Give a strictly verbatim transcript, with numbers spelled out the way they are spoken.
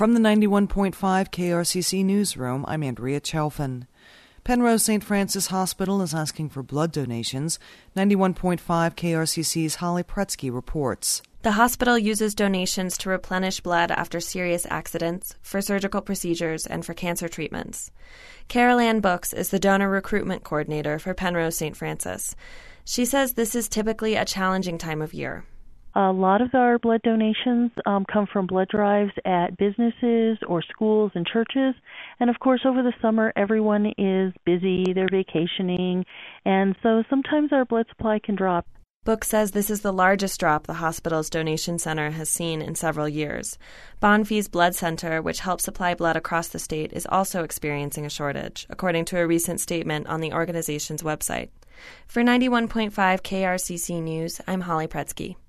From the ninety-one point five K R C C newsroom, I'm Andrea Chelfin. Penrose Saint Francis Hospital is asking for blood donations. ninety-one point five K R C C's Holly Pretsky reports. The hospital uses donations to replenish blood after serious accidents, for surgical procedures, and for cancer treatments. Carol Ann Books is the donor recruitment coordinator for Penrose Saint Francis. She says this is typically a challenging time of year. A lot of our blood donations um, come from blood drives at businesses or schools and churches. And of course, over the summer, everyone is busy, they're vacationing, and so sometimes our blood supply can drop. Book says this is the largest drop the hospital's donation center has seen in several years. Bonfils Blood Center, which helps supply blood across the state, is also experiencing a shortage, according to a recent statement on the organization's website. For ninety-one point five K R C C News, I'm Holly Pretsky.